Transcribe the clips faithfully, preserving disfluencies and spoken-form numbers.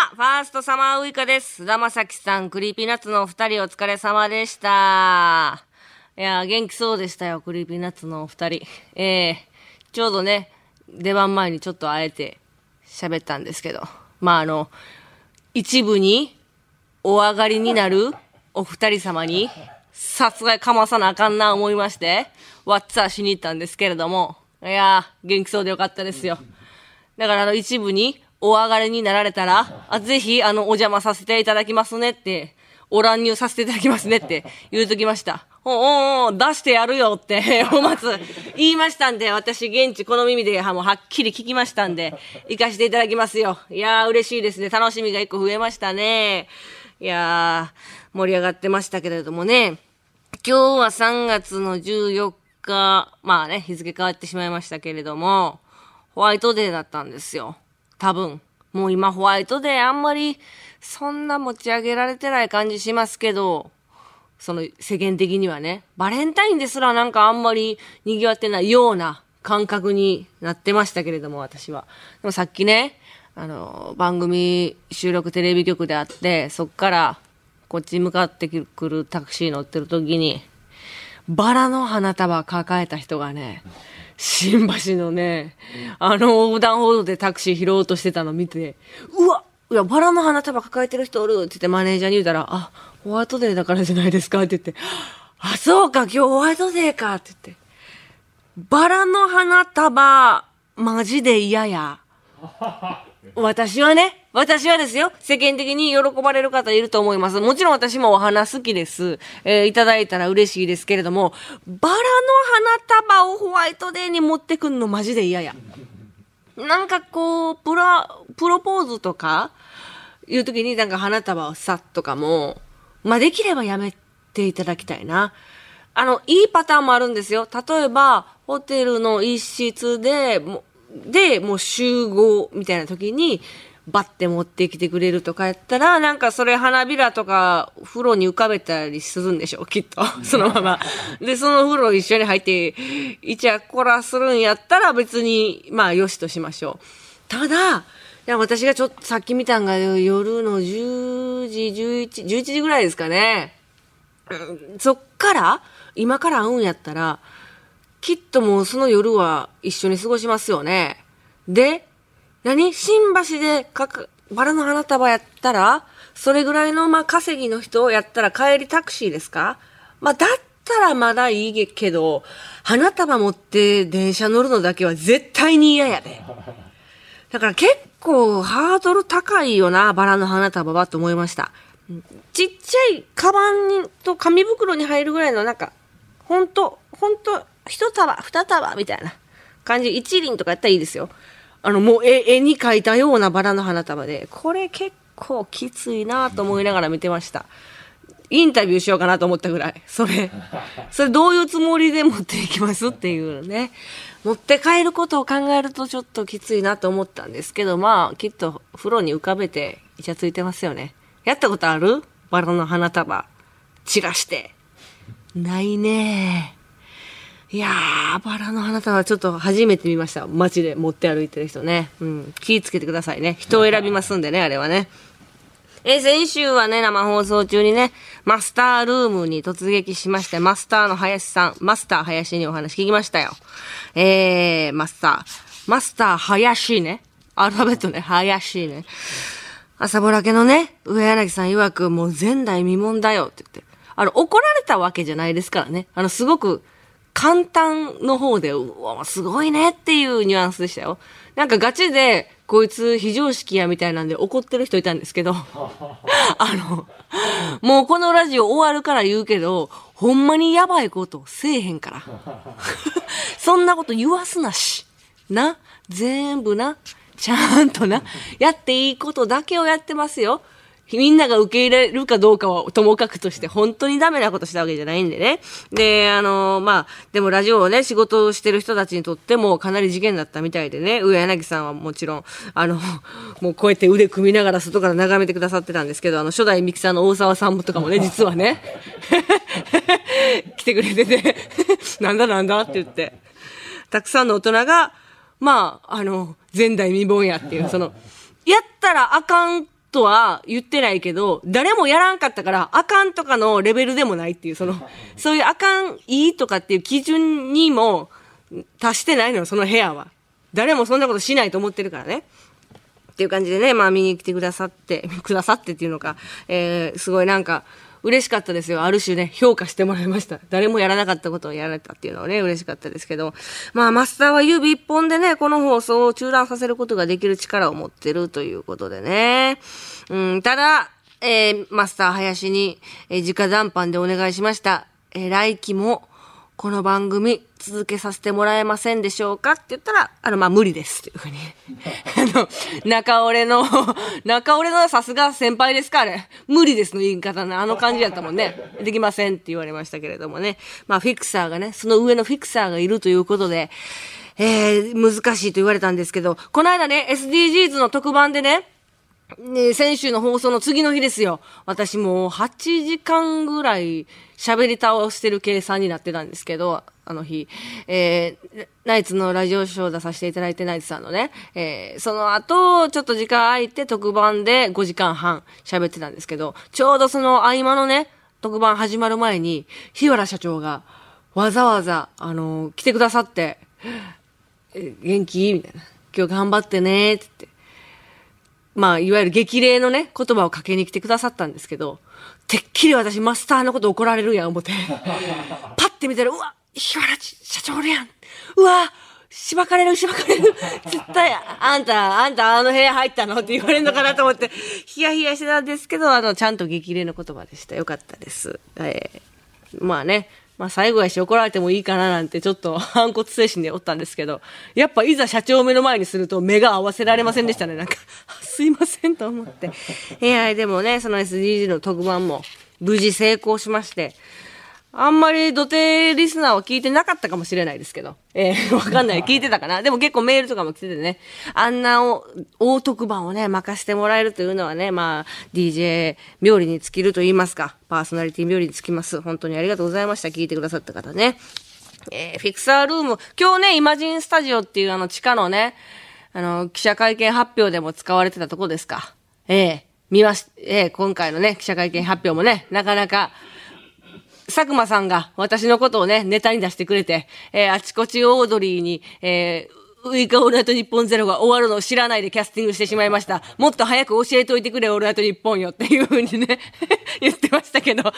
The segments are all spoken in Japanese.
ファーストサマーウイカです。菅田将暉さん、クリーピーナッツのお二人お疲れ様でした。いや、元気そうでしたよ、クリーピーナッツのお二人。えー、ちょうどね、出番前にちょっと会えて喋ったんですけど、まああの、一部にお上がりになるお二人様に、さすがかまさなあかんな思いまして、ワッツァーしに行ったんですけれども、いやー、元気そうでよかったですよ。だからあの、一部にお上がりになられたら、あぜひ、あの、お邪魔させていただきますねって、お乱入させていただきますねって言うときました。おおお出してやるよって、おまつ言いましたんで、私現地この耳でもうはっきり聞きましたんで、行かせていただきますよ。いやー嬉しいですね。楽しみが一個増えましたね。いやー、盛り上がってましたけれどもね。今日はさんがつのじゅうよっか、まあね、日付変わってしまいましたけれども、ホワイトデーだったんですよ。多分。もう今ホワイトデーあんまりそんな持ち上げられてない感じしますけど、その世間的にはね、バレンタインですらなんかあんまり賑わってないような感覚になってましたけれども、私は。でもさっきね、あの、番組収録テレビ局であって、そっからこっちに向かってくるタクシー乗ってる時に、バラの花束抱えた人がね、新橋のね、あの横断歩道でタクシー拾おうとしてたの見て、うわいや、バラの花束抱えてる人おるって言ってマネージャーに言うたら、あ、ホワイトデーだからじゃないですかって言って、あ、そうか、今日ホワイトデーかって言って、バラの花束、マジで嫌や。私はね、私はですよ、世間的に喜ばれる方いると思います。もちろん私もお花好きです。えー、いただいたら嬉しいですけれども、バラの花束をホワイトデーに持ってくんのマジで嫌や。なんかこう、プロ、プロポーズとか、いう時になんか花束をさとかも、まあ、できればやめていただきたいな。あの、いいパターンもあるんですよ。例えば、ホテルの一室で、もで、もう集合みたいな時に、バッて持ってきてくれるとかやったら、なんかそれ花びらとか風呂に浮かべたりするんでしょう、きっと。そのまま。で、その風呂一緒に入って、イチャコラするんやったら別に、まあ、よしとしましょう。ただ、いや、私がちょっとさっき見たんが夜のじゅうじ、じゅういち、じゅういちじぐらいですかね。うん、そっから、今から会うんやったら、きっともうその夜は一緒に過ごしますよね。で、何新橋でかかバラの花束やったら、それぐらいのまあ稼ぎの人やったら帰りタクシーですか？まあだったらまだいいけど、花束持って電車乗るのだけは絶対に嫌やで。だから結構ハードル高いよな、バラの花束はと思いました。ちっちゃいカバンにと紙袋に入るぐらいのなんか、ほんと、ほんと、一束、二束みたいな感じ、一輪とかやったらいいですよ。あの、もう絵、絵に描いたようなバラの花束で、これ結構きついなと思いながら見てました。インタビューしようかなと思ったぐらい。それ、それどういうつもりで持っていきますっていうね。持って帰ることを考えるとちょっときついなと思ったんですけど、まあ、きっと風呂に浮かべてイチャついてますよね。やったことある？バラの花束。散らして。ないねー。いやー、バラの花束はちょっと初めて見ました。街で持って歩いてる人ね。うん。気ぃつけてくださいね。人を選びますんでね、あれはね。えー、先週はね、生放送中にね、マスタールームに突撃しまして、マスターの林さん、マスター林にお話聞きましたよ。えー、マスター、マスター林ね。アルファベットね、林ね。朝ぼらけのね、上柳さん曰く、もう前代未聞だよって言って。あの、怒られたわけじゃないですからね。あの、すごく、簡単の方で、うわ、すごいねっていうニュアンスでしたよ。なんかガチで、こいつ非常識やみたいなんで怒ってる人いたんですけど、あの、もうこのラジオ終わるから言うけど、ほんまにやばいことせえへんから。そんなこと言わすなし。な、全部な、ちゃんとな、やっていいことだけをやってますよ。みんなが受け入れるかどうかはともかくとして本当にダメなことしたわけじゃないんでね。で、あのー、まあ、でもラジオをね、仕事をしてる人たちにとってもかなり事件だったみたいでね、上柳さんはもちろん、あの、もうこうやって腕組みながら外から眺めてくださってたんですけど、あの、初代ミキサーの大沢さんとかもね、実はね、来てくれてて、なんだなんだって言って、たくさんの大人が、まあ、あの、前代未聞やっていう、その、やったらあかんととは言ってないけど、誰もやらんかったから、あかんとかのレベルでもないっていう、その、そういうあかん、いいとかっていう基準にも達してないのよ、その部屋は。誰もそんなことしないと思ってるからね。っていう感じでね、まあ見に来てくださって、くださってっていうのか、えー、すごいなんか、嬉しかったですよ。ある種ね、評価してもらいました。誰もやらなかったことをやられたっていうのはね、嬉しかったですけど。まあ、マスターは指一本でね、この放送を中断させることができる力を持ってるということでね。うん、ただ、えー、マスター林に、えー、直談判でお願いしました。えー、来期も、この番組続けさせてもらえませんでしょうかって言ったら、あの、まあ、無理ですっていうふうに。あの、中折れの、中折れのさすが先輩ですかあれ。無理ですの言い方のあの感じやったもんね。できませんって言われましたけれどもね。まあ、フィクサーがね、その上のフィクサーがいるということで、えー、難しいと言われたんですけど、この間ね、エスディージーズ の特番でね、ね、先週の放送の次の日ですよ。私もうはちじかんぐらい喋り倒してる計算になってたんですけど、あの日、えー、ナイツのラジオショー出させていただいてナイツさんのね、えー、その後、ちょっと時間空いて特番でごじかんはん喋ってたんですけど、ちょうどその合間のね、特番始まる前に、日原社長がわざわざ、あのー、来てくださって、え元気みたいな。今日頑張ってねって言って。まあ、いわゆる激励のね、言葉をかけに来てくださったんですけど、てっきり私マスターのこと怒られるやん思って。パッて見たら、うわ、日原社長おるやん。うわ、しばかれるしばかれる。絶対、あんた、あんたあの部屋入ったのって言われるのかなと思って、ヒヤヒヤしてたんですけど、あの、ちゃんと激励の言葉でした。よかったです。えー、まあね。まあ最後やし怒られてもいいかななんてちょっと反骨精神でおったんですけど、やっぱいざ社長を目の前にすると目が合わせられませんでしたね。なんか、すいませんと思って。いや、でもね、その エスディージー の特番も無事成功しまして、あんまり土手リスナーは聞いてなかったかもしれないですけど。えー、わかんない。聞いてたかな。でも結構メールとかも来ててね。あんなお大特番をね、任せてもらえるというのはね、まあ、ディージェー 冥利に尽きると言いますか。パーソナリティ冥利に尽きます。本当にありがとうございました。聞いてくださった方ね。えー、フィクサールーム。今日ね、イマジンスタジオっていうあの地下のね、あの、記者会見発表でも使われてたとこですか。ええー、見まし、ええー、今回のね、記者会見発表もね、なかなか、佐久間さんが私のことをね、ネタに出してくれて、えー、あちこちオードリーに、えー、ウイカオールナイトニッポンゼロが終わるのを知らないでキャスティングしてしまいました。もっと早く教えておいてくれ、オールナイトニッポンよっていう風にね、言ってましたけど。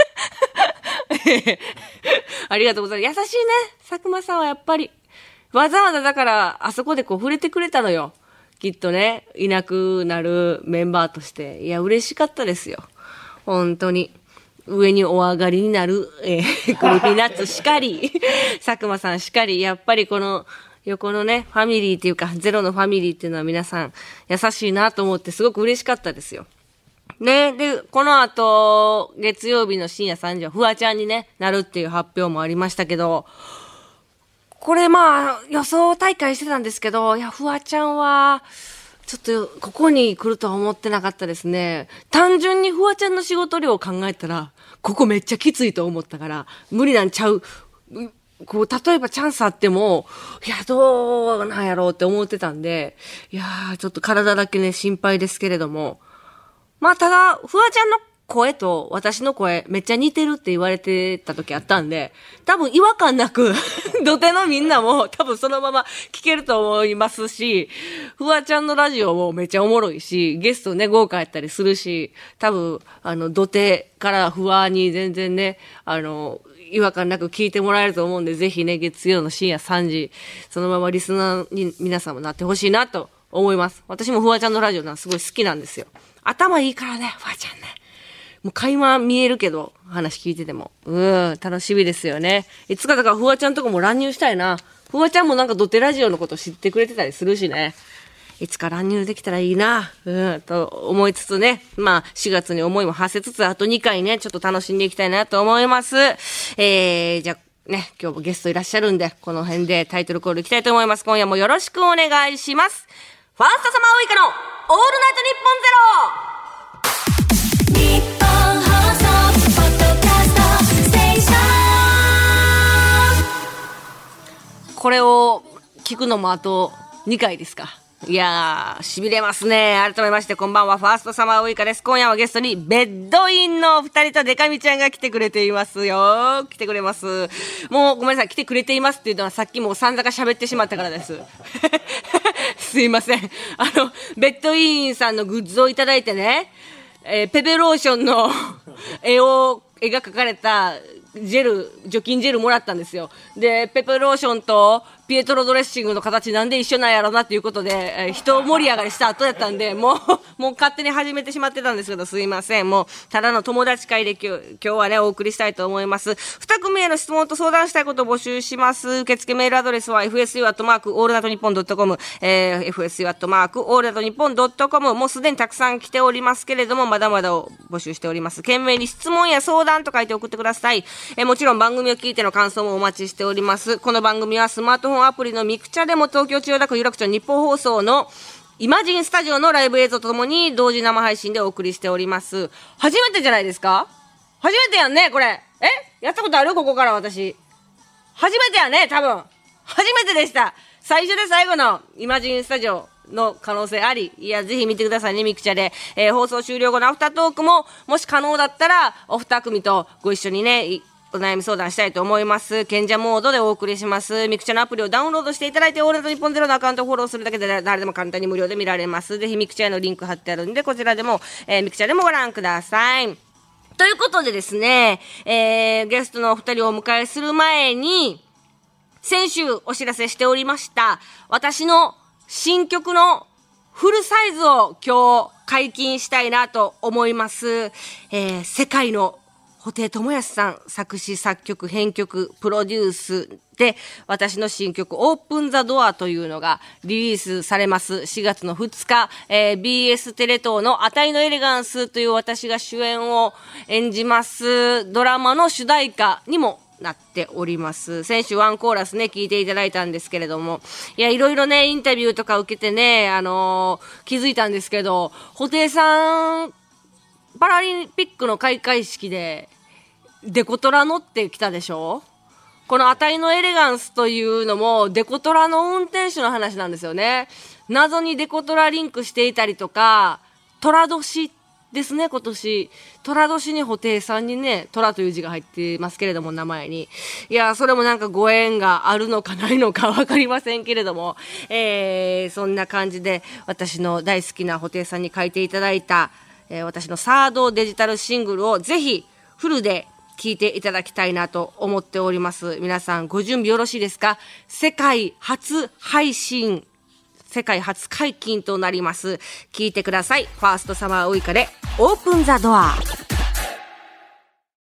ありがとうございます。優しいね、佐久間さんはやっぱり。わざわざだから、あそこでこう触れてくれたのよ。きっとね、いなくなるメンバーとして。いや、嬉しかったですよ。本当に。上にお上がりになる、えー、クリーピーナッツしかり、佐久間さんしかり、やっぱりこの横のね、ファミリーっていうか、ゼロのファミリーっていうのは皆さん優しいなと思ってすごく嬉しかったですよ。ね、で、この後、月曜日の深夜さんじはフワちゃんにね、なるっていう発表もありましたけど、これまあ、予想大会してたんですけど、いや、フワちゃんは、ちょっと、ここに来るとは思ってなかったですね。単純にフワちゃんの仕事量を考えたら、ここめっちゃきついと思ったから、無理なんちゃう。こう、例えばチャンスあっても、いや、どうなんやろうって思ってたんで、いやー、ちょっと体だけね、心配ですけれども。まあ、ただ、フワちゃんの声と私の声めっちゃ似てるって言われてた時あったんで、多分違和感なく土手のみんなも多分そのまま聞けると思いますし、フワちゃんのラジオもめっちゃおもろいし、ゲストね豪華やったりするし、多分あの土手からフワに全然ね、あの違和感なく聞いてもらえると思うんで、ぜひね月曜の深夜さんじそのままリスナーに皆さんもなってほしいなと思います。私もフワちゃんのラジオなんすごい好きなんですよ。頭いいからね、フワちゃんね。もう垣間見えるけど、話聞いてても。うん、楽しみですよね。いつかだからフワちゃんとかも乱入したいな。フワちゃんもなんかドテラジオのこと知ってくれてたりするしね。いつか乱入できたらいいな。うん、と思いつつね。まあ、しがつに思いも馳せつつ、あとにかいね、ちょっと楽しんでいきたいなと思います。えー、じゃあ、ね、今日もゲストいらっしゃるんで、この辺でタイトルコールいきたいと思います。今夜もよろしくお願いします。ファーストサマーウイカのオールナイトニッポンゼロこれを聞くのもあとにかいですか。 いやー、痺れますね。改めまして、こんばんは。ファーストサマーウイカです。今夜はゲストに、ベッドインの二人とデカミちゃんが来てくれていますよ。来てくれます。もう、ごめんなさい。来てくれていますっていうのは、さっきもう散々喋ってしまったからです。すいません。あの、ベッドインさんのグッズをいただいてね、えー、ペペローションの絵を、絵が描かれた、ジェル、除菌ジェルもらったんですよ。で、ペペローションとピエトロドレッシングの形なんで一緒なんやろなっていうことで、えー、人盛り上がりした後やったんで、もう、もう勝手に始めてしまってたんですけど、すいません。もう、ただの友達会で今日、今日はね、お送りしたいと思います。二組への質問と相談したいことを募集します。受付メールアドレスは エフエスユー アットマーク、オールナイトニッポンドットコム、えー、エフエスユー アットマーク、オールナイトニッポンドットコム、もうすでにたくさん来ておりますけれども、まだまだ募集しております。懸命に質問や相談と書いて送ってください。えー、もちろん番組を聞いての感想もお待ちしております。この番組はスマートフォンアプリのミクチャでも東京千代田区有楽町日本放送のイマジンスタジオのライブ映像とともに同時生配信でお送りしております。初めてじゃないですか？初めてやんねこれ。え？やったことある？ここから私。初めてやね多分。初めてでした。最初で最後のイマジンスタジオの可能性あり。いや、ぜひ見てくださいね、ミクチャで。えー、放送終了後のアフタートークも、もし可能だったら、お二組とご一緒にね、お悩み相談したいと思います。賢者モードでお送りします。ミクチャのアプリをダウンロードしていただいて、オールナイトニッポンゼロのアカウントをフォローするだけで誰でも簡単に無料で見られます。ぜひミクチャへのリンク貼ってあるんで、こちらでも、えー、ミクチャでもご覧ください。ということでですね、えー、ゲストのお二人をお迎えする前に、先週お知らせしておりました、私の新曲のフルサイズを今日解禁したいなと思います。えー、世界の布袋寅泰さん作詞作曲編曲プロデュースで私の新曲オープンザドアというのがリリースされますしがつのふつか、えー、ビーエス テレ東のあたいのエレガンスという私が主演を演じますドラマの主題歌にもなっております。先週ワンコーラスね聞いていただいたんですけれども、いやいろいろねインタビューとか受けてねあのー、気づいたんですけど、布袋さんパラリンピックの開会式でデコトラ乗ってきたでしょ。このあたいのエレガンスというのもデコトラの運転手の話なんですよね。謎にデコトラリンクしていたりとか、寅年ですね今年。寅年に布袋さんにね、寅という字が入ってますけれども名前に。いや、それもなんかご縁があるのかないのかわかりませんけれども、えー、そんな感じで私の大好きな布袋さんに書いていただいた、えー、私のサードデジタルシングルをぜひフルで聞いていただきたいなと思っております。皆さんご準備よろしいですか？世界初配信、世界初解禁となります。聞いてください。ファーストサマーウイカでオープンザドア。